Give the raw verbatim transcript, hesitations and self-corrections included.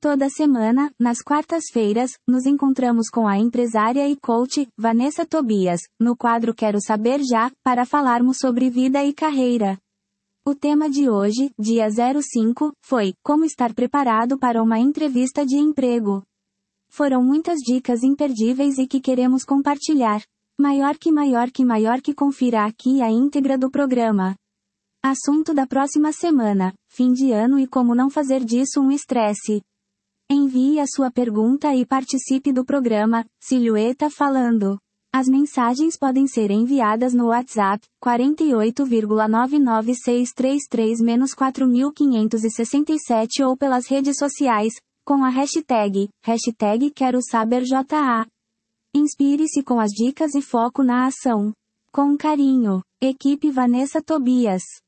Toda semana, nas quartas-feiras, nos encontramos com a empresária e coach, Vanessa Tobias, no quadro Quero Saber Já, para falarmos sobre vida e carreira. O tema de hoje, dia zero cinco, foi Como estar preparado para uma entrevista de emprego. Foram muitas dicas imperdíveis e que queremos compartilhar. Maior que maior que maior que confira aqui a íntegra do programa. Assunto da próxima semana, fim de ano e como não fazer disso um estresse. Envie a sua pergunta e participe do programa, Silhueta Falando. As mensagens podem ser enviadas no WhatsApp, quarenta e oito, nove nove seis três três quatro cinco seis sete ou pelas redes sociais, com a hashtag, hashtag Quero Saber J A. Inspire-se com as dicas e foco na ação. Com carinho, equipe Vanessa Tobias.